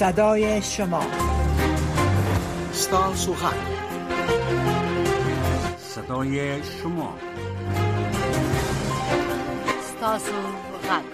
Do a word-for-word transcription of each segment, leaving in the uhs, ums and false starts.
صدای شما ستاسو غږ صدای شما ستاسو غږ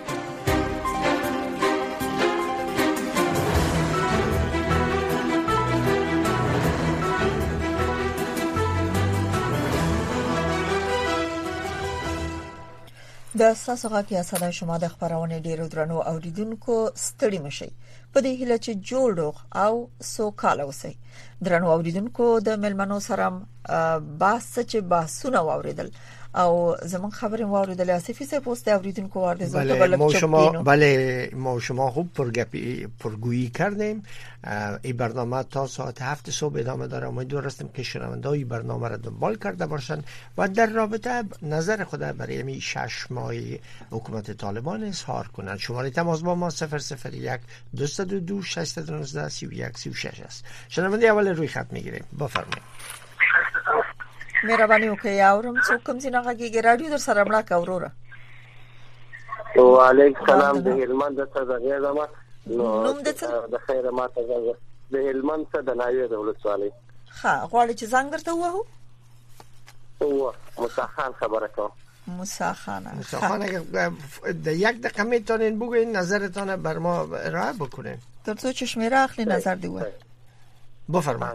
د ستاسو غږ یا صدای شما د خبرونه ډیرو درنو اوریدونکو ستړي مشي په دې هیله چې جوړ او سوکاله اوسئ. درنو اوریدونکو د ملمنو سره بحث چې بحثونه واوریدل او زمون خبریم واوریدل اسفی سه پست اوریدونکو وارد زوده بله ما شما بله ما شما خوب پرگپی پرگویی کردیم. این برنامه تا ساعت هفت صبح ادامه داره. امیدوار هستم که شنونده‌ها این برنامه را دنبال کرده باشند و در رابطه نظر خود برای می شش ماهی حکومت طالبان اظهار کنند. شماره تماس با ما صفر صفر یک دو دو دو شش یک نه سی و یک سی و شش است. شنونده اول روی خط میگیریم. بفرمایید. مهرباني وکړئ اورم څوک کوم ځای نه غږیږي رادیو در سره مړه کاوروره. وعلیکم السلام. د هلمند څخه د زما نوم د څه د خیر ماته زما د هلمند څخه د ناوی دولت والي. ها غواړي چې څنګه درته وو او مصاخان خبره کوم. مصاخانه مصاخانه د یک دقیقه میتونین بگوین نظرتان بر ما ارائه بکنین ترڅو چې شمیره اخلي نظر دی و. بفرمایید.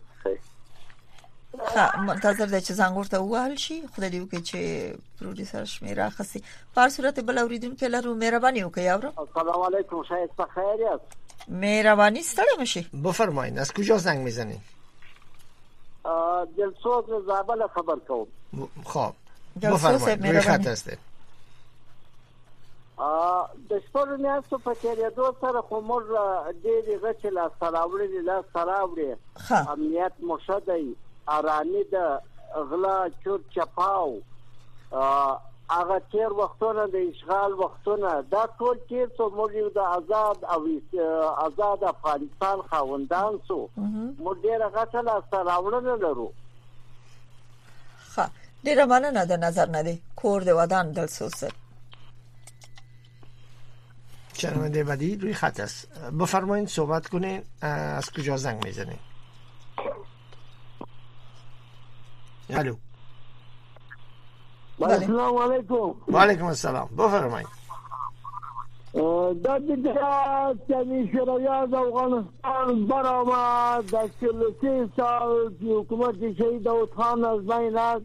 ها منتظر دی چې څنګه ورته ووهل شي. خدای دې وکړي چې پروډوسر شمیره اخسي. په صورت بل اوریدونکو لرو مهرباني وکړئ اورم. السلام علیکم شاید په خیر یاست. مهرباني ستړي مشي. بفرمایید از کجا زنگ میزنید؟ ا دلسوز زابل خبر کوم. خب بفرمایید روی خط هستید. ا د شپږ میاشتو په تیریدو سره خو موږ ډېرې غچې لا سراوړې لا سراوړې امنیت مشدي ارامي د غلا چور چپاو هغه تیر وختونه د اشغال وختونه دا ټول تیر څو موږ د آزاد او آزاد افغانستان خاوندان سو موږ ډېر غچې لا سراوړل لرو. ها ډېر مننه د نظر نه دی کور د ودان دلسوز. شنونده بعدی روی خط است. بفرمایید صحبت کنین. از کجا زنگ میزنید؟ الو. السلام علیکم. و علیکم السلام. بفرمایید. د دې چې شوروي افغانستان برآمد د سلسله سال حکومت شهید داود خان از بین رفت.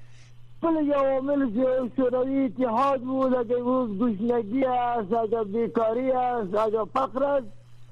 پل یو مل شوروی اتحاد بود. اگر روز گشنگی است، اگر بیکاری است، اگر فقر است،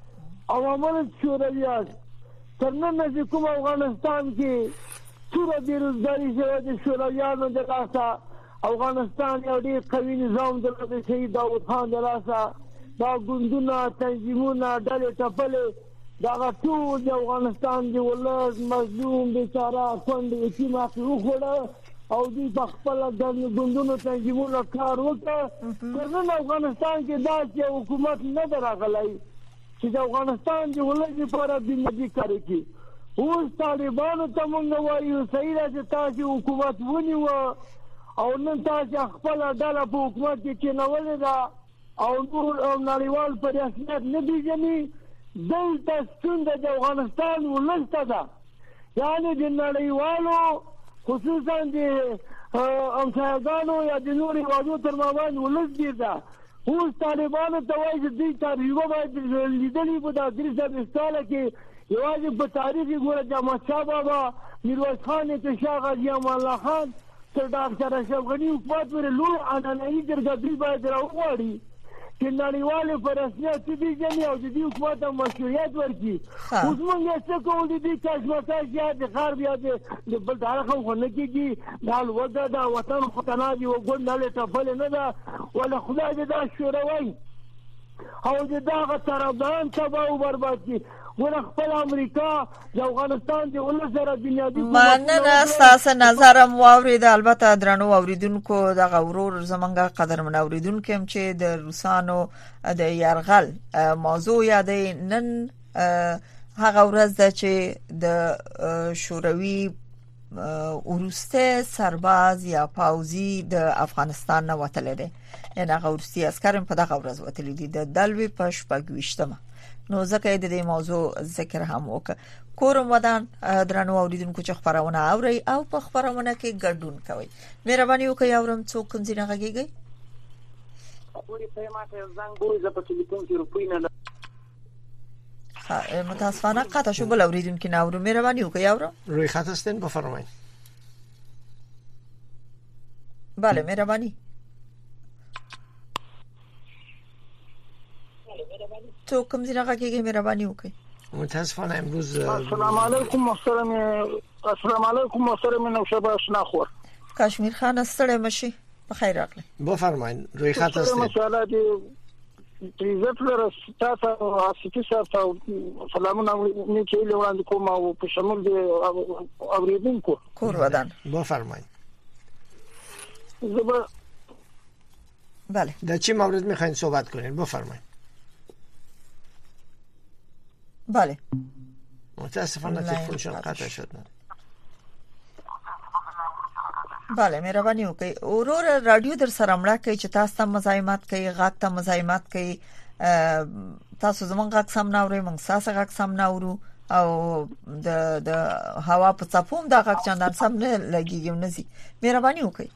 عوامل شوروی است. ترنم از کوم افغانستان که سور بیروزگاری شود شورویانو دلاسا افغانستان یو ډیر قوي نظام درلود. شهید داود خان دلاسا دا ګوندونه تنظیمونه ډلې ټپلې دا ټول د افغانستان دی ولر مظلوم بیچاره کونډ یتیم اخرو خوړه او دوی په خپل د ګوندونو تنظیمونو کار وکړ. ترنن افغانستان کې داسې حکومت نه راغلی چې د افغانستان د ولر لپاره بنیادي کار وکړي. اوس طالبانو ته مونږ وایو صحیح ده چې تاسو حکومت ونیوه او نن تاسو خپل ډله په حکومت کې کېنولې ده او نور نړیوال په رسمیت نه پیژني. دلته ستونزه د افغانستان ولسته ده، یعنې د نړیوالو خصوصا د امسایګانو یا د نورو هېوادونو تر مابین ولس ډېر ده. اوس طالبانو ته وایي چې دوی تجربه باید لیدلې په دا درې څلوېښت کاله کې یوازې په تاریخ کې ګوره د احمدشاه بابا، میرویس خان نیکه، غازي امان الله خان تر ډاکټر اشرف غني حکومت پورې لوی عنعنوي جرګه دوی باید راوغواړي چې نړیوالې په رسمیت وپېژني او د دې حکومت ته مشروعیت ورکړي. اوس موږ یې څه کوو؟ د دې کشمکش یا د غرب یا د بل طرف خو نه کېږي. دا لوږه ده، وطن خو تنها دي، وګوند هلې ټپلې نه ده. وله خدای دې دا شوروی او د دغه طرفداران تباه او برباد کړي. ور خپل امریکا د افغانستان دی ول سره بنیادی مننه تاسو نظرم واورید. البته درنو اوریدونکو د غورور زمونږه قدرمن اوریدونکو هم چې د روسانو د يرغل موضوع یادې نن هغه ورځ ده چې د شوروي ورسته سرباز یا پاوزي د افغانستان نه وتل دي یعنی هغه ورستي عسكر په دغه ورځ وتل دي د دلوي په شپږويشتمه نو ځکه د دې موضوع ذکر هم وکړ. کورم ودان درنو اوریدونکو چې خبرونه اوري او په خبرونه کې ګډون کوي. مهرباني وکړئ اورم څوک کوم ځای غږیږي. پوری په ماته زنګ وای ز په ټلیفون کې روپۍ نه ها متاسفانه قطع شو بل اوریدونکو نه اورم. مهرباني وکړئ اورم روی خط هستین بفرمایید. بله مهرباني. تو کوم ځای راغږیږي مهرباني وکړئ. متاسفانه امروز السلام علیکم محترم السلام علیکم محترم نوشابه شناخور کشمیر خان ستړی مشي په خیر راغلی. بفرمایید روی خط هستین. مسئله دی عزت لري تاسو حسیتی سره سلامونه نیکه وړاندې کوم او په شمول دی اوریدونکو کور ودان. بفرمایید. زبر بله در چه مورد میخواین صحبت کنین؟ بفرمایید. بله متاسفانه تلفنشون قطع شد. بله مهرباني وکړئ. اورور رادیو در سره مړه کوي چې تاسو ته مزاحمت کوي غاک ته مزاحمت کوي. تاسو زمونږ غاک سم نه اورئ موږ تاسو غاک سم نه اورو او د د هوا په څپوم د غاک چندان سم نه لګیږي نزي. مهرباني وکړئ.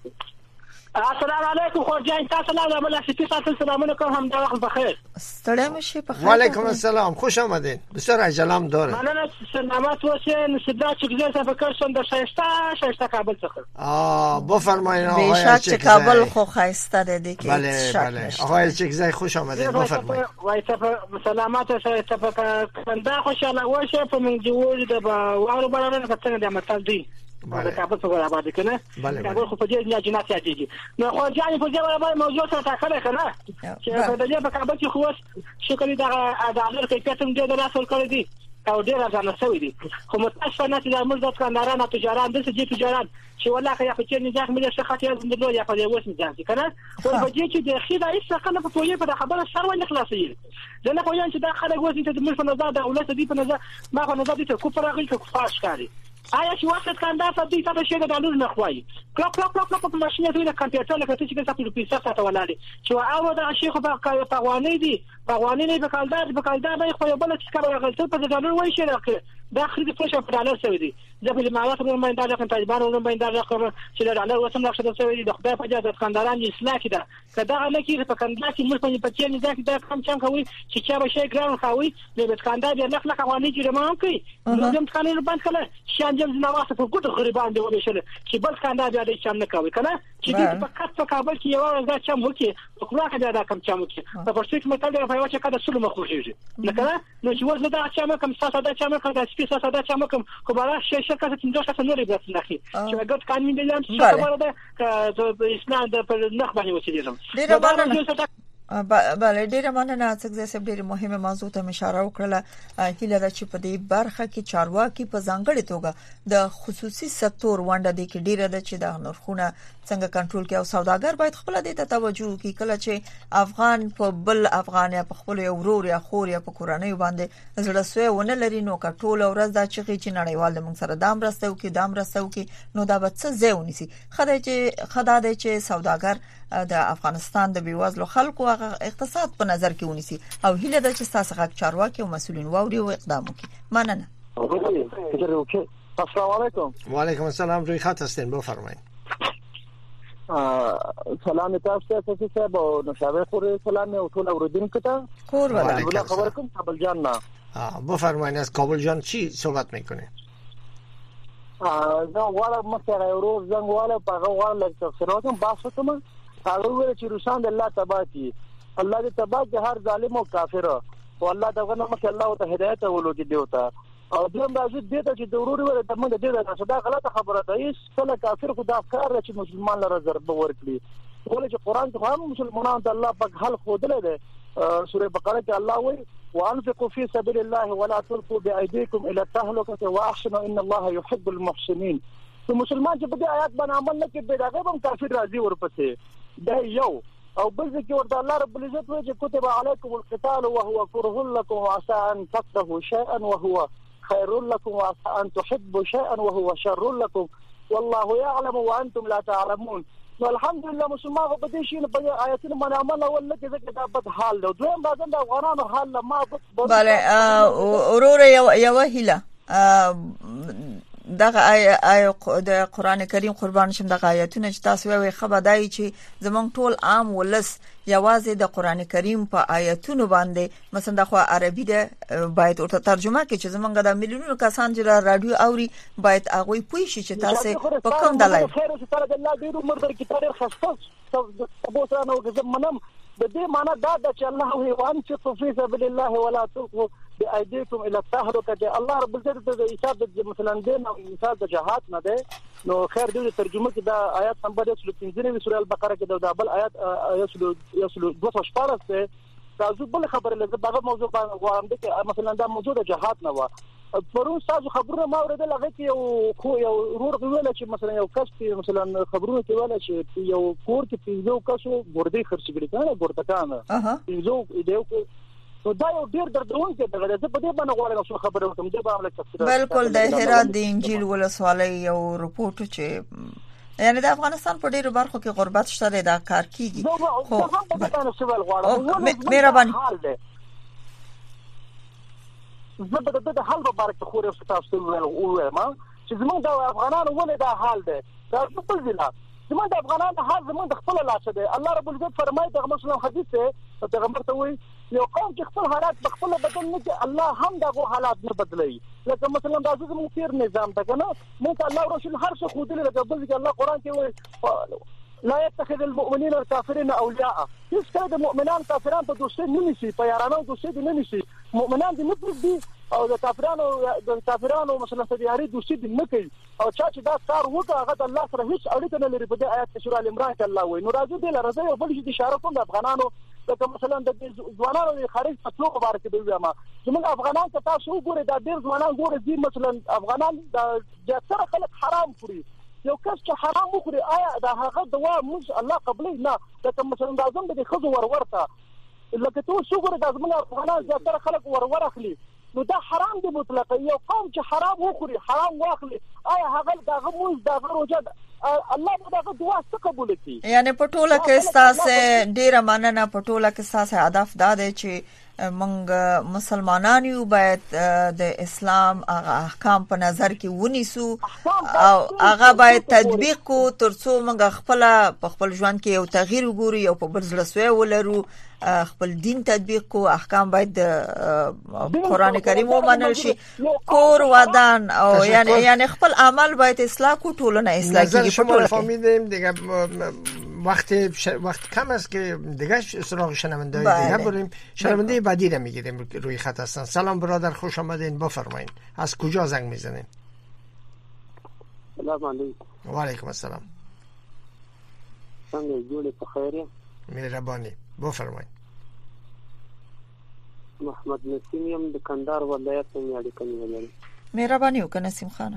السلام علیکم خورجان تاسو له بل افتی تاسو سلامونه کوم هم دا وخت بخیر. ستړی مشي په خیر. وعلیکم السلام خوش آمدین. بسیار عجلم داره. مننه سلامت اوسئ. صدا چې گذر ته فکر شوم د شایسته شایسته کابل څخه. آه بفرمایید آقای چکزای. بیشک کابل خو خایسته ده دیگه. بله بله آقای چکزای خوش آمدین بفرمایید. وای ته سلامت اوسئ ته په کنده خوشاله اوسئ په من جوړ د واورو باندې څنګه د متل دی. بله کابل څنګه آباد کنه بله کابل خو په دې نه جنات یادېږي. نو خو ځان په دې باندې موضوع ته تاخله کنه چې په دې په کابل کې خو شکرې د عدالت کیفیت هم ډېر راسل کړی دی او ډېر ځان سوي دي. خو متاسفانه چې د موږ د کاندارانو تجاران د سجې تجاران چې والله یا په چې نه ځخ مې څه خاطر زندلو یا په دې وس نه ځي کنه او په دې چې د خیدا هیڅ څه په توګه په خبره سر ونه خلاصي. ځنه خو یان چې دا خلک وځي ته د موږ په نظر د دولت دی په نظر ما په نظر دي ته کو پرغل کو فاش کاری آیا چې وخت کاندار ته دې ته شي د ډالر نه خوای کلپ کلپ کلپ په ماشين ته د کمپیوټر لکه چې څه په پیسه ته ولالي چې او دا شیخ په پغوانی دي پغوانی نه په کالدار په کالدار به خو بل څه کار غلطه په ډالر وای شي راکړي دا خرید پوښه په ډالر سوي دي ځکه چې مالات نو باندې دا کوم طالبان نو باندې دا کوم چې ډالر وسم راځي سوي دي د خدای په اجازه کانداران اصلاح کړه کدا نه کې په کاندار کې ملک په چین ځکه دا کم چم کوي چې چا به شي ګران خوي د کاندار د لخ لخ قوانين چې ما هم کوي نو دم قانون باندې کله شان جام نواسه په ګډ غریبان دی ولې شل چې بل کاندار بیا د چم نه کوي کنه چې دې په کټ په کابل کې یو ځا چم وکي په خلا کې دا کم چم وکي په پرسیک متل دی په یو چې کده سلو مخوږي نه کنه نو چې ورته دا چم کم ساده دا چم کم دا سپیسه ساده چم کم خو بل شي شي کله چې دوه څه نوري بس نه خي چې ګډ قانون دی لم څه خبره ده د اسلام د نخ باندې وسیدم بله ډیره مننه څنګه چې ډیره مهمه موضوع ته اشاره وکړه. هیله ده چې په دې برخه کې چارواکي په ځانګړي توګه د خصوصي سکتور ونده دي کې ډیره ده چې د نرخونه څنګه کنټرول کړي او سوداګر باید خپل دې ته توجه وکړي کله چې افغان په بل افغان یا په خپل ورور یا خور یا په کورنۍ باندې زړه سوی ونه لري نو کټول ورځ دا چې چې نړیوال موږ سره دام راستو کې دام راستو کې نو دا به څه ځای سي خدای چې خدای چې سوداګر د افغانستان د بیوزلو خلکو اقتصاد په نظر کې ونیسي او هیله ده چې تاسو غږ چارواکي او مسؤلین واوري او اقدام وکړي. مننه. السلام علیکم. وعلیکم السلام. روی خط هستین بفرمایید. سلام تاسو ته چې صاحب او نشابه خوري سلام او ټول اوریدونکو ته کور ولا خبر کوم کابل جان نه بفرمایید. از کابل جان چی صحبت میکنه؟ زه غواړم مثلا یو روز زنګ والا په غواړم لکه سروتم باسه کوم هغه ویل چې روسان د الله تبا کی الله دې تبا کی هر ظالم او کافر او الله دغه نو مکه الله ته هدایت ولودي دیوتا او دیم راځي دې ته چې ضروري وره ته موږ دې دا صدا غلطه خبره ده هیڅ کله کافر خدا کار چې مسلمان لره ضرب ورکړي ولې چې قران ته هم مسلمانان د الله په حل خودله ده. سوره بقره کې الله وایي وانفقوا في سبيل الله ولا تلقوا بايديكم الى التهلكه واحسنوا ان الله يحب المحسنين. تو مسلمان چې په دې آیات باندې عمل نه کوي دا هم کافر راځي ورپسې دا یو او بل ځکه ورته الله رب العزت وایي چې كتب عليكم القتال وهو كره لكم وعسى ان تكرهوا شيئا وهو خير لكم وعسى ان تحبوا شيئا وهو شر لكم والله يعلم وانتم لا تعلمون. نو الحمدلله مسلمان په دې شي په آیاتونو باندې عمل اول نه کې دا بد حال دی. دویم راځم د افغانانو حال ما بله اورور یو یو هیله دغه آی د قران کریم قربان شم دغه آیاتونه چې تاسو وایي خبرداري چې زمونږ ټول عام ولس یوازې د قران کریم په آیاتونو باندې مثلا د خو عربي ده باید ورته ترجمه کړي چې زمونږ د میلیونونو کسان چې رادیو اوري باید هغه پوي شي چې تاسو په کوم دلایل خیر چې تعالی الله دې عمر درکړي تاریخ خاصه تاسو سره نو چې منم د دې معنا دا د چې الله هو وان چې في سبيل الله ولا تلقوا بأيديكم الى التهلكه. الله رب العزت د حساب مثلا دین او مثال د جهاد نه ده. نو خیر دې ترجمه کې دا آیات نمبر یک سل پنځه سورې البقره کې دا بل آیات یسلو دوه سوه شپږ ته تاسو بل خبره لږه دا موضوع باندې غواړم چې مثلا دا موضوع د جهاد نه و. پرون تاسو خبرونه ما اوریدل هغه کې یو خو یو ورور ویل چې مثلا یو کس مثلا خبرونه کې ویل چې یو کور کې پیژو کسو ګردې خرڅ کړي کنه ګردکان پیژو دې نو دا یو ډیر دردون کې دغه څه په دې باندې غواړم چې خبره وکم دې باندې تفصیل بالکل د هرات د انجیل ولسوالۍ یو رپورټ چې یعنی د افغانستان په ډیرو برخو کې غربت شته دا کار کیږي خو مهرباني زبده د حل په اړه خو رسول تاسو ووایم چې زموږ د افغانانو ولې دا حال دی دا څه ځلا زموږ د افغانانو حال زموږ د خپل لاس دی. الله رب العزت فرمایي د مسلمان حدیث ته پیغمبر ته وایي یو قوم چې خپل حالات په خپل بدل نه کوي الله هم دغه حالات نه بدلوي. لکه مثلا د عزیز مفیر نظام ته کنه مونږ الله رسول هر څه خو دې لکه بل چې الله قران کې وایي لا يتخذ المؤمنين الكافرين اولياء. هیڅ کله د مؤمنان کافرانو په دوستۍ نه نشي په یارانو دوستۍ نه نشي. مؤمنان دې نه دي او د کافرانو د کافرانو مثلا په یاري دوستۍ نه کوي او چا چې دا کار وکړي هغه د الله سره هیڅ اړیکه نه لري. په دې آیات کې سورہ ال عمران کې الله وایي نو راځي دې لرزه یو بل شي اشاره کوم د افغانانو لکه مثلا د ځوانانو د خارج پټلو خبره کې دی وایم زموږ افغانان ته تاسو وګورئ دا ډېر ځوانان ګورئ چې مثلا افغانان د څه خلک حرام خوري. یو کس چې حرام وخوري آیا دا هغه دوا موږ الله قبلې نه لکه مثلا د اعظم د خزو ورورته لکه ته څو ګورئ د زموږ افغانان زیاتره خلک ورور اخلي نو دا حرام دی مطلق. یو قوم چې حرام وخوري حرام واخلي آیا هغه دغه موږ دغه روزه الله دغه دعا څه قبول کړي. یعنی په ټوله کې استاسه ډیره مننه په ټوله کې استاسه هدف دا دی چې موږ مسلمانان یو باید د اسلام احکام په نظر کې ونیسو او هغه باید تطبیق کو ترڅو موږ خپل په خپل ژوند کې یو تغییر وګورو او په بل ځلسوي ولرو خپل دین تطبیق کو احکام باید قران کریم ومنل شي کور ودان او یعنی یعنی خپل عمل باید اصلاح کو ټولنه اصلاح کیږي. شما فهمیدیم دیگه وقت ش... وقت کم است که دیگه سراغ شنونده دیگه بریم. شنونده بعدی رو میگیریم روی خط هستن. سلام برادر خوش آمدین بفرمایید از کجا زنگ میزنین؟ سلام علیکم. و علیکم السلام. څنګه جوړه په خیریه؟ مهرباني بفرمایید. محمد نسیم یم د کندهار ولایت نه اړیکه نیولې. مهرباني وکړه نسیم خان.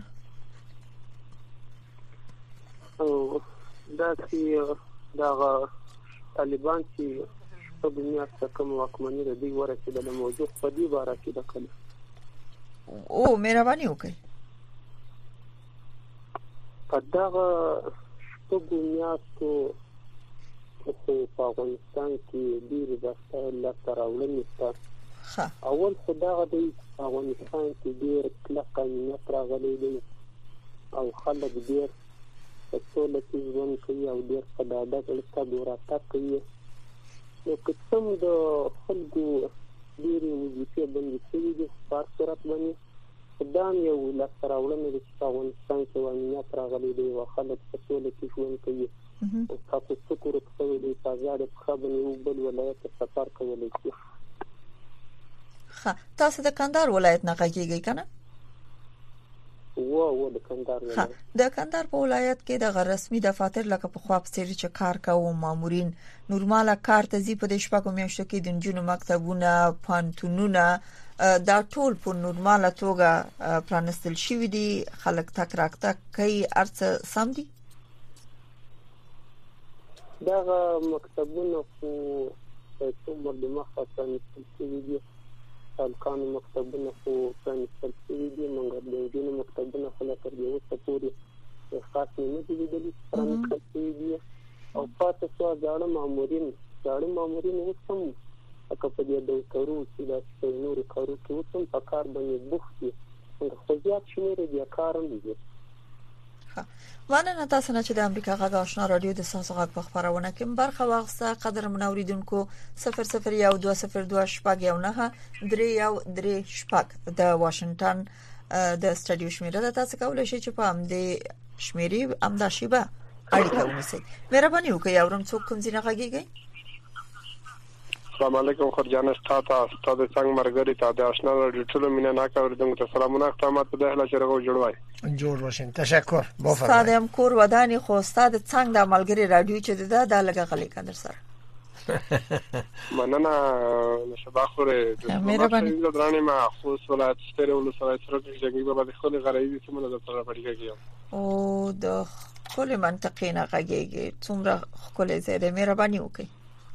او دا چې دا طالبان چې په دنیا کې کوم واکمني لري ورسېدل موضوع په دې باره کې د کله او مهرباني وکړئ. په دغه په دنیا کې په افغانستان کې ډېر ځای لا تراولني ښه اول خدای د افغانستان کې ډېر کلک امنیت راغلی دی او خلک ډېر په ټول کې ژوند کوي او ډېر په ډاډه ډول تګ کوي. نو که څوم د خلکو ډېرې وظیفې بندې شوي دي په هر صورت باندې دا هم یو لاسته راوړنه ده چې په افغانستان کې امنیت راغلی دی او خلک په ټوله کې ژوند کوي. تاسو څه ورک شوی دی په ازاده پښه باندې یو بل ولایت ته سفر کولی شي. ښه تاسو د کندهار ولایت نه غږیږئ که نه؟ و و د کندهار ولایت. د کندهار په ولایت کې د غیر رسمي دفاتر لکه په خوا په څیر چې کار کوي مامورین نورماله کار ته ځي په دې شپږو میاشتو کې د نجونو مکتبونه پانتونونه دا ټول په نورماله توګه پرانستل شوي دي خلک تک راکتک کوي ارڅ سم دي. دغه مکتبونه خو په څومره د مخه پرانستل شوي دي هلکانو مکتبونه خو پرانستل شوي دي مګر د نجونو مکتبونه خو لا تر دې وروسته پورې خاص نه دي لیدلي پرانه کړی دي او پاتې څو ځاړه مامورین ځاړه مامورین وسم اکه په دې د کارو چې د نور کارو کې وسم په کار باندې بوختي خو زیات شمېر دي کارم دي. مننه تاسو نه چې د امریکا غږ آشنا رادیو د ساسو غږ په خبرونه کې برخه واخسته. قدر منوریدونکو صفر صفر یو دوه صفر دوه شپږ یو نه درې یو درې شپږ د واشنگټن د سټډیو شمیره د تاسو کولای شئ چې په امدې شمیري امدا شیبه اړیکه ونیسئ. مهرباني وکړئ اورم څوک کوم ځای غږیږي. السلام علیکم خرجان استاد استاد څنګه مرګري ته د آشنا رادیو ټول مینا نا کوردم ته سلامونه احترامات په دهله چرغو جوړوي. جوړ باشین تشکر. بفرمایئ. استاد هم کور ودانی خو استاد څنګه د عملګری رادیو چې ده د لګه غلي کندر سره. مننه نشبا خوره د مهرباني درانه ما خصوص ولایت ستره ولایت سره کې ځګي په باندې خپل غریبي سمونه د سره پړګي کیږي او د خپل منطقې نه غږیږي څومره خپل زیاده مهرباني وکړئ.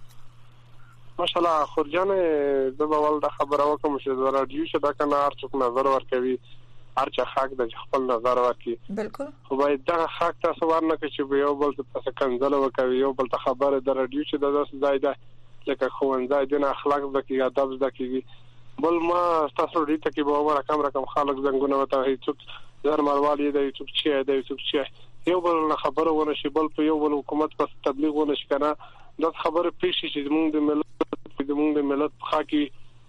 ماشاءالله خورجان د بوال د خبره وکم چې د رادیو چې دا کنه هر څوک نظر ورکوي هر چا حق د خپل نظر ورکوي. بالکل خو باید دا حق تاسو ورنه کې چې یو بل څه کنځل وکوي یو بل ته خبره د رادیو چې د داس ځای ده لکه خوندای د اخلاق د کې ادب د کې بل ما تاسو دې ته کې به عمر کم رقم خلک زنګونه وته هیڅ زر مروالي د یوټیوب چې د یوټیوب چې یو بل خبره ونه شي بل په یو بل حکومت په تبلیغ ونه شي کنه د خبره پیښې چې موږ د ملت د موږ د ملت خاکي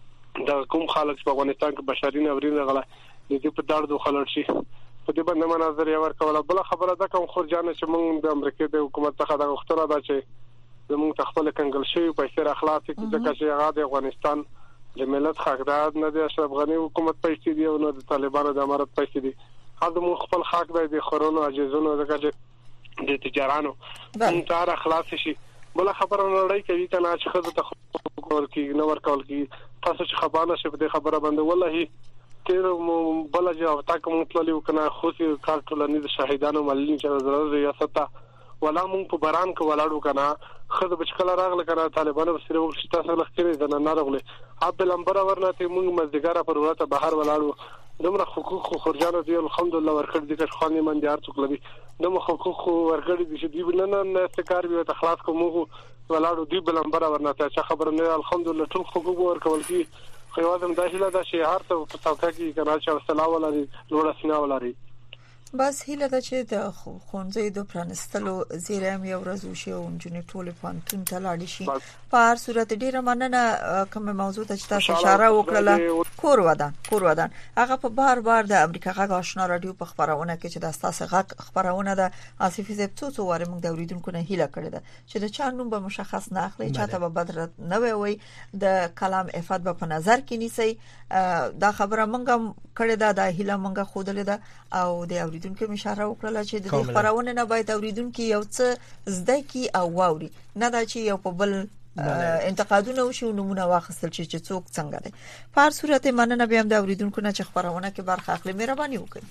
د کوم خلک په افغانستان کې بشري نورین غلا د دې په دارو خلک شي په دې باندې مناظر یې ورکول بل خبره ده کوم خرجانه چې موږ د امریکا د حکومت څخه د غوښتنه ده چې زموږ تخپل کنګل شي په سر اخلاق کې ځکه چې هغه د افغانستان د ملت حقدار نه دی اشرف غنی حکومت پیسې دی او نه د طالبانو د امارت پیسې دي هغه موږ خپل حق دی د خورونو اجازهونو ځکه چې د تجارانو انتار اخلاص شي بل خبره نړۍ کوي کنه چې خزه ته کول کی نو ورکول کی تاسو چې خبره شپ د خبره باندې والله تیر بل جواب تا کوم مطلب کنه خو سي کار ټولنې شهیدانو ملي چې ضرر ریاست ولا مونږ په باران کې ولاړو کنه خزه بچکل راغله کنه طالبانو سره وخت تاسو لخرې زنه نه راغله اب لمبر ورنته مونږ مزګاره پر ورته بهر ولاړو دمر حقوق خرجانو دی الحمدلله ورکړ دي چې خاني من دي هر څوک لبي دمر حقوق ورکړ دي چې دی نه نه استکار به تخلاص کومو ولاړو دی بلمبر ورنته چې خبر نه الحمدلله ټول حقوق ورکول کی خو وادم داخله دا شي هر څه په توګه کې کنه چې سلام ولري لوړ سینا ولري بس هیله ده چې د خونځې د پرانستلو زیرم یو ورځ وشي او جنې ټول پانتون ته لاړ شي په هر صورت ډیره مننه کوم موضوع ته چې تاسو اشاره وکړه کور ودان کور ودان هغه په بار بار د امریکا غږ آشنا رادیو په خبرونه کې چې د تاسو غږ خبرونه ده آصف زیب څو څو واره موږ د اوریدونکو نه هیله کړې ده چې د چا نوم به مشخص نه اخلي چاته به بدرت نه وي د کلام افاد به په نظر کې نیسي دا خبره موږ کړې ده د هیله موږ خودلې ده او د اوریدونکو اشاره وکړه چې د خبرونه نه باید اوریدونکو یو څه زده کی او واوري نه دا چې یو په بل انتقادونه وشي نمونه واخیستل چې څوک څنګه دی په هر صورت مننه بیا د اوریدونکو نه چې خبرونه کې برخه اخلي مهرباني وکړئ.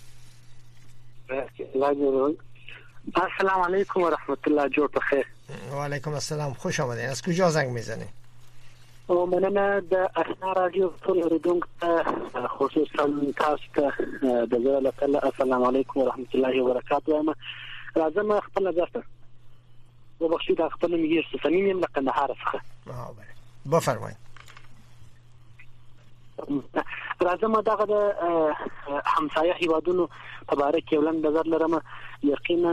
السلام علیکم و رحمت الله جوړ په خیر. و علیکم السلام خوش آمدید. از کجا زنگ میزنید؟ او مننه د آشنا رادیو ټول اوریدونکو ته خصوصا تاسو ته د زړه له السلام علیکم و رحمت الله و برکاته. راځم خپل نظر و بخشید خپل میگیر سنین له قندهار څخه. اه بله بفرمایید. راځم دغه د همسایه هیوادونو په اړه کې ولن نظر لرم یقینا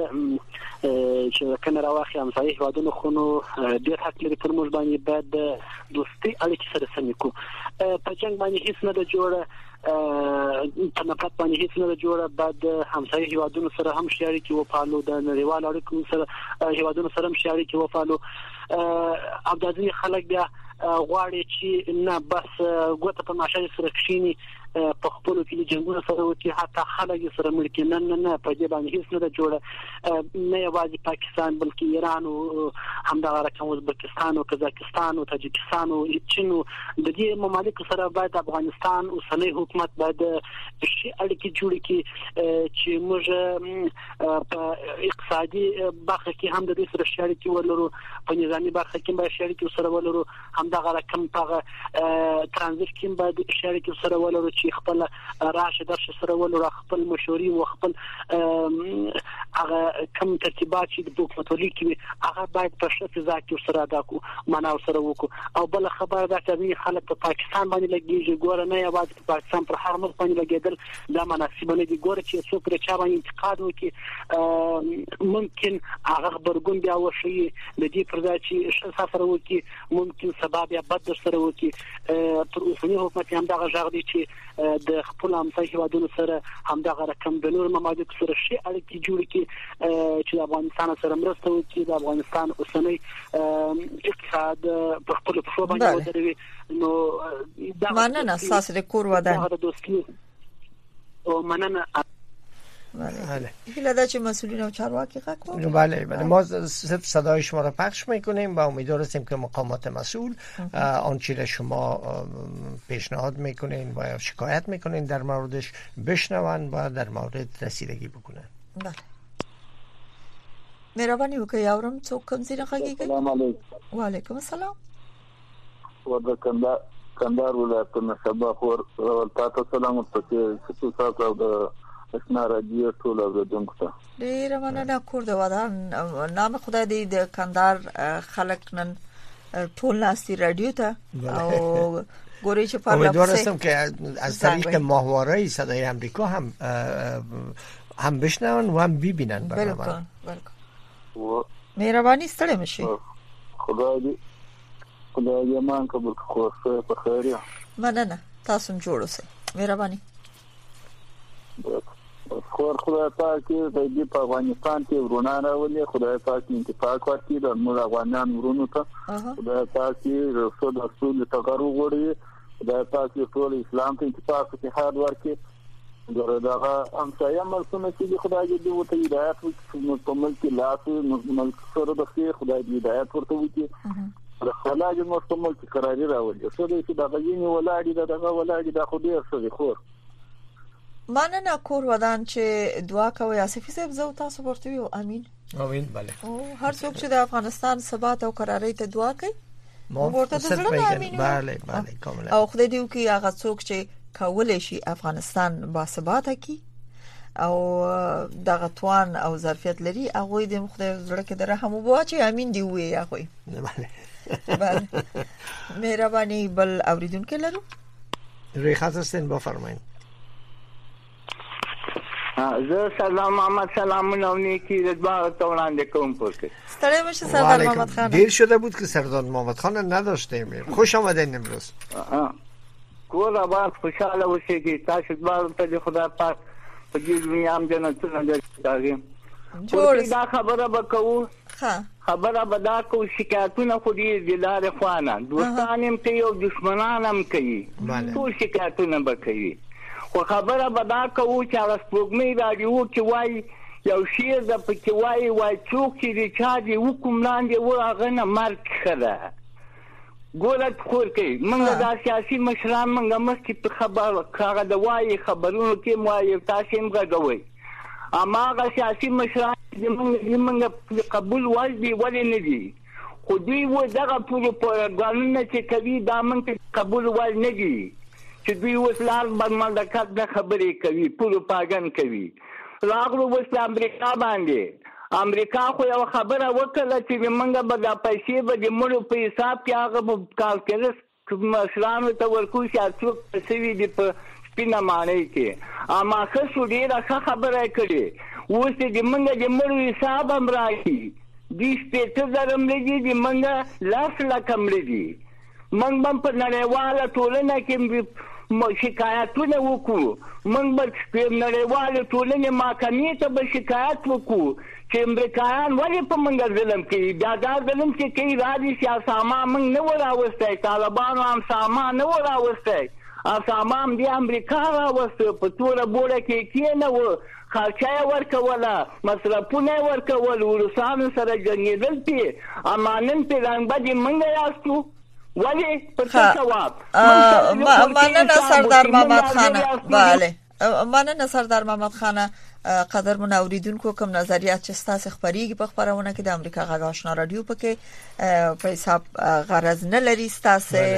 چې کنه راوخی همسایه هیوادونو خو نو ډیر حق لري پر موږ باندې باید دوستي اړیکې سره سمې کو په څنګه باندې هیڅ نه جوړه په نفرت باندې هیڅ نه جوړه بعد همسایه هیوادونو سره هم شریک کې وپالو د نړیوال اړیکو سره هیوادونو سره هم شریک کې وپالو او د ځینې خلک بیا غواړي چې نه بس ګوته په ماشه سره کښینی په خپل کې جنگونه سره وتی حتی خلک سره ملک نه نه نه په دې باندې هیڅ نه جوړه نه یوازې پاکستان بلکې ایران او همدغه رقم ازبکستان او قزاقستان او تاجکستان او چین د دې ممالک سره باید افغانستان او سنوي حکومت باید شي اړیکې جوړې کړي چې موږ په اقتصادي برخه کې هم د دې سره شریک ولرو په نظامی برخه کې باید شریک سره ولرو همدغه رقم په ترانزیت کې باید شریک سره ولرو چې خپل راشه درشه سره ول خپل مشوري او خپل هغه کم ترتیبات چې د حکومتولي کې هغه باید په شته فضا کې سره ادا کو معنا سره وکړو او بل خبره دا چې خلک په پاکستان باندې لګیږي ګوره نه یوازې په پاکستان پر هر ملک باندې لګیدل دا مناسب نه دي ګوره چې څوک پر چا باندې انتقاد وکړي ممکن هغه خبرګون بیا وشي د دې پر ځای چې شخص سره وکړي ممکن سبب یا بد سره وکړي پر اوسنی حکومت هم دا غږ دی چې د خپل همسایه هیوادونو سره هم دا رقم د نور ممالک سره شي اړیکې جوړ کړي چې د افغانستان سره مرسته وکړي د افغانستان اوسنی اقتصاد په خپل په باندې ودروي نو دا مننه اساس د کور ودان دا دوستي او مننه بله هیله ده چې مسئولین و چارواکی قاقو بله بله ما صرف صدای شما را پخش میکنیم و امیدوار هستیم که مقامات مسئول آنچه را شما پیشنهاد میکنین و شکایت میکنین در موردش بشنون و در مورد رسیدگی بکنن. بله مهربانی وکړئ یاورم څوک کوم ځای راغی؟ السلام علیکم. وعلیکم السلام. ورته کندهار کندهار ولایت نه سبا خور تاسو سلام پکې څه تاسو د اسنا راډیو ټول اوریدونکو ته ډیر مننه کور د ودان نام خدای دې د کندهار خلک نن ټول ناسي رادیو ته او ګوري چې په امیدوار هستم که از طریق ماهواره صدای امریکا هم هم بشنون و هم ببینن برنامه. بالکل بالکل. مهرباني ستړي مشي. خدای دې خدای دې مان قبول کړي په خیر. مننه تاسو جوړ اوسئ. مهرباني. خور خدای پاک دې په افغانستان کې ورونه راولي خدای پاک انتفاق ورکړي د موږ افغانان ورونو ته خدای پاک رسول رسول تغرو غوړي خدای پاک ټول اسلام ته انتفاق اتحاد ورکړي دغه امسایه ملکونه چې خدای دې وته هدایت وکړي په ملک لاس ملک سره د خدای دې هدایت ورته وکړي خلای دې مستمل کې قراري راولي څه دې چې دغه یې ولاړی دغه ولاړی د خدای سره خور مننه کور ودان چې دعا کوي اسفي صاحب زو تاسو ورته یو امين امين بله او هر څوک چې د افغانستان ثبات او قرارۍ ته دعا کوي مو ورته زړه امين بله بله کاملا او خدای دې وکي هغه څوک چې کولای شي افغانستان با ثبات کی او دغه توان او ظرفیت لري هغه دې خدای زړه کې درهم وو چې امين دی وي هغه بله بله مهرباني بل اوریدونکو لرو ریخت هستین بفرمایید. زه سلام محمد سلامونه نیکی د دوه توړاندې کوم پوښتنه. ستړی مشه سردار محمد خان. دیر شده بود که سردار محمد خان نداشتیم. خوش آمدین امروز. کور آباد خوشاله اوسئ چې تاسو دواړو ته خدای پاک په دې دنیا هم جنتونه درکړي. جوړ دا خبره وکړو. ها خبره به دا کو شکایتونه خو دې دلاره خوانه دوستان هم کوي او دشمنان هم کوي. ټول شکایتونه به کوي. خو خبره به دا کوو چې هغه سپوږمۍ راډیو کې وایي یو شعر د پکې وایي وایي څوک چې د چا د حکم لاندې ورغه نه مرګ ښه ده. ګوره خور کوي موږ دا سیاسي مشران موږ مخکې په خبر هغه د وایي خبرونو کې مو وایي تاسې هم غږوئ اما هغه سیاسي مشران چې موږ قبول وړ دي ولې نه دي خو دوی و دغه پروپاګاندا چې کوي دا موږ قبول وړ نه دي چې دوی اوس لار برمالدکات نه خبرې کوي پروپاګاندا کوي. راغلو اوس په امریکا باندې امریکا خو یو خبره وکړه چې موږ به د پیسې به د مړو په حساب کې هغه به کالکولس مشرانو ته ورکو چې څوک پیسې وي د په سپینه معنی کې اما ښه شو ډېره ښه خبره کړې اوس د موږ د مړو حساب هم راکړي دي شپېته زره مړه دي د موږ لس لکه مړه دي. موږ به په نړیواله ټولنه کې شکایتونه وکړو موږ به نړیواله ټولنې محکمې ته به شکایت وکړو چې امریکایان ولې په موږ ظلم کوي بیا دا ظلم چې کوي راځي چې اسامه موږ نه و راوستی طالبانو هم اسامه نه و راوستی اسامه هم د امریکا راوستی په توره بوړه کې کېنه خرچه یې ورکوله مصرفونه یې ورکول روسانو سره جنګېدل پې اما نن پې رنګبدې موږ یاستو ولې په څه جواب مننه سردار محمد خان. بله مننه سردار محمد خان. قدرمن اوریدونکو کوم نظریات چې تاسو خبريږي په خبرونه کې د امریکا غږ آشنا رادیو پکې په حساب غرض نه لري تاسو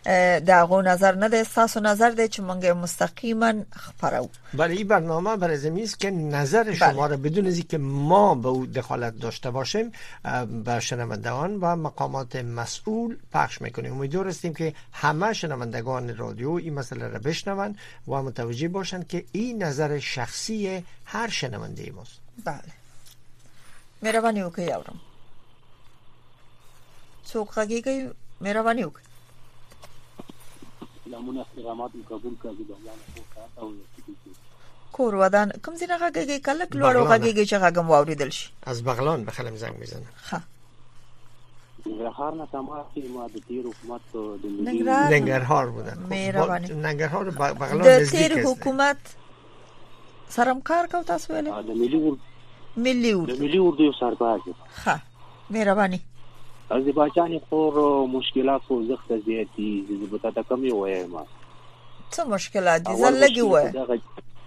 دغه نظر نه د تاسو نظر دی چې مونږه مستقیما خبرو. بله این برنامه برای زمین است که نظر شما را بدون از اینکه ما به او دخالت داشته باشیم به شنوندگان و مقامات مسئول پخش میکنیم. امیدوار هستیم که همه شنوندگان رادیو این مسئله را بشنوند و متوجه باشند که این نظر شخصی هر شنونده ماست. بله. مهرباني وکړئ اورم. څوک غږیږي؟ مهرباني وکړئ. سلامونه استقامت قبول کړئ د الله او کور ودان کوم ځای غږیږي؟ کله کلوړو غږیږي چې غږم واوریدل شي. از بغلان به خلم زنگ میزنه. ها. ننګرهار نه تماس کې ما د تیر حکومت د ننګرهار بودن. مهرباني. ننګرهار بغلان نزدیک است. د تیر حکومت سرم کار کو تاسو ویل؟ د ملي ملي اردو د ملي اردو سرباز. ها. مهرباني. آذربایجان خور مشکلات خو زخت زیاتی زبطه تا کمی وایم. څه مشکلات دي؟ زلګي وای.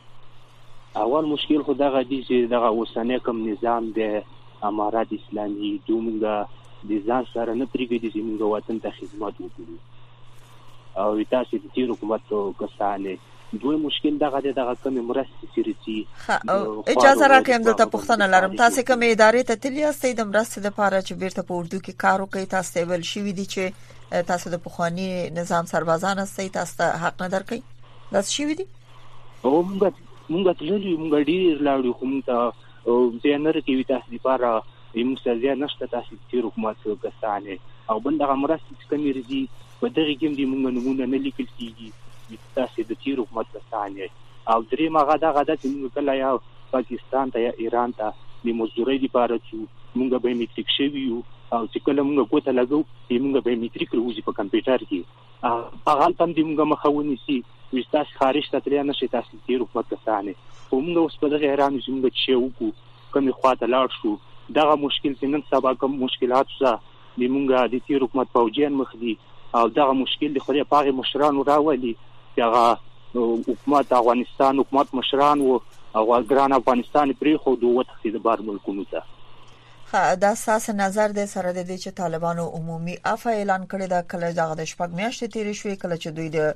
اول مشکل خو دغه دي چې دغه اوسنۍ کوم نظام د امارات اسلامي دومره د ځان سره نه پریږدي چې موږ وطن ته خدمت وکړو او تاسو د تیر حکومت کسانه دوی مشکل دغه دغه کوم مرستې سيرتي. اجازه راکړم د تاسو لرم تاسو کوم ادارې ته تللی استئ د مرستې لپاره چې بیرته په اردو کې کار وکړي؟ تاسو ول شي دي چې تاسو د پخوانی نظام سربازان استئ تاسو حق نه درکې دا شي دي؟ او موږ موږ تللی موږ ډیر لاړو خو موږ ته ځینره کې وي تاسو لپاره یم سزا نشته تاسو تیر حکومت کسانه او بل دغه مرستې کوم ریزي په دغه کې د موږ نمونه نه لیکل کیږي تاسو د تیر حکومت کسانه او درې ماغه دغه د موږ کله یا پاکستان ته یا ایران ته د مزدوري لپاره چې موږ به میټریک شویو او چې کله موږ کوته لګو موږ به میټریک روزي په کمپیوټر کې هغه تم د موږ مخاوني سي وستاس خارج ته تریا نشي تاسو تیر حکومت کسانه او موږ اوس په دغه ایران چې موږ چې وکړو کومه خواته لاړ شو دغه مشکل چې نن سبا کوم مشکلات سره د موږ د تیر حکومت فوجیان مخ دي او دغه مشکل د خوري پاغي مشران راولي چې هغه حکومت افغانستان حکومت مشران او او ګران افغانستان پرې خو دوه تخصیص بار ملکونو ته. ها دا اساس نظر د سره د دې چې طالبانو عمومي عفو اعلان کړی دا کله دغه د شپږ میاشتې تیر شوې کله چې دوی د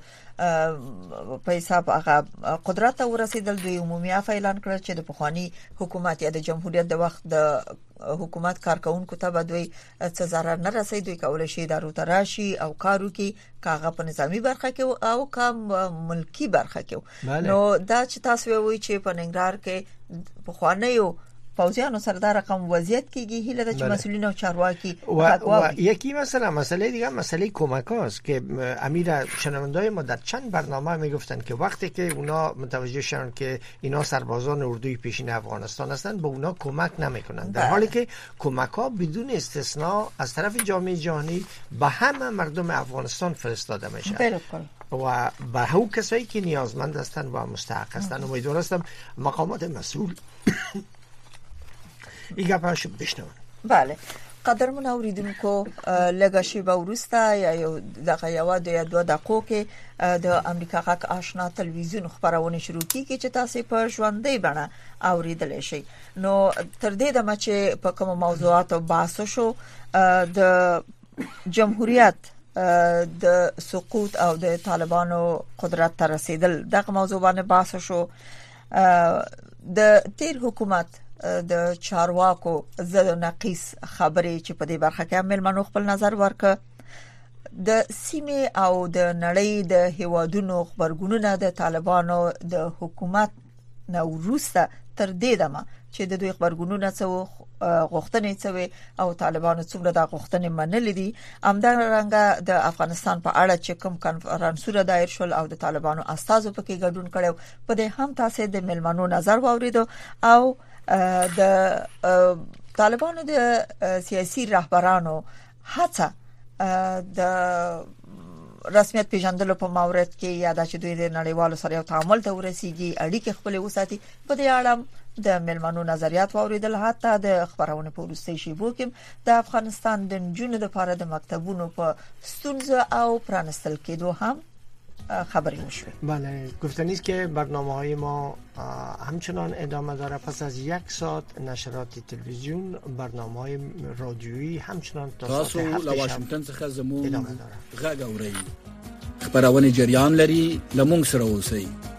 پیسې په هغه قدرت ورسېدل دوی عمومي عفو اعلان کړ چې د پخوانی حکومت یا د جمهوریت د وخت د حکومت کارکونکو ته به دوی څه zarar نه رسي دوی کولای شي دارو تراشي او کارو کې کاغه په نظامی برخه کې او کم ملکی برخه کې. نو دا چې تاسو وایي چې په ننګرهار کې پخوانیو فوزیانو سره دا رقم وضعیت کیږي هله د مسئولین او چارواکي و یکی مثلا مسئله دیگه مسئله کمک هاست که امیر شنوندای ما در چند برنامه میگفتن که وقتی که اونا متوجه شدن که اینا سربازان اردوی پیشین افغانستان هستن به اونا کمک نمیکنن در حالی که کمک ها بدون استثناء از طرف جامعه جهانی به همه مردم افغانستان فرستاده میشه و به هر کسایی که نیازمند هستن و مستحق هستن. امیدوار هستم مقامات مسئول ایگه پاشو بشنون. بله قدرمن اوریدونکو لږه شیبه وروسته یا یو دغه یو د دوه دقیقو کې د امریکا غږ آشنا تلویزیون خبرونه شروع کیږي چې تاسو په ژوندۍ بڼه اوریدل شي. نو تر دې دمه چې په کوم موضوعاتو بحث شو د جمهوریت د سقوط او د طالبانو قدرت ته رسیدل دغه موضوع باندې بحث شو. د تیر حکومت د چارواکو زد و نقیس خبرې چې په دې برخه کې عمل منو خپل نظر ورک د سیمه او د نړۍ د هیوادونو خبرګونونه د طالبانو د حکومت نو روسته تر دې دمه چې د دوی خبرګونونه څو غوښتنې څوي او طالبانو څومره د غوښتنې منلې دي همدارنګه د افغانستان په اړه چې کوم کانفرنسونه دایر شول او د طالبانو استازو پکې ګډون کړو په دې هم تاسو د ملمنو نظر واوریدو او د طالبانو د سیاسي رهبرانو هڅه د رسمیت پیژندلو په مورد کې یاد چې دوی د نړیوالو سره یو تعامل ته ورسیږي اړیکې خپل وساتي په دې اړه د ملمنو نظریات واوریدل. حتی د خبرونه په وروستي شیبو کې د افغانستان د جنونو لپاره د مکتبونو په ستونزه او پرانستل کېدو هم خبری وشوه. بله گفتنی است که برنامه‌های ما همچنان ادامه داره. پس از یک ساعت نشرات تلویزیون برنامه‌های رادیویی همچنان تا ساعت هفت شب واشنگتن څخه زموږ غږ اورئ. خبرونه جریان لري لمونږ سره اوسئ.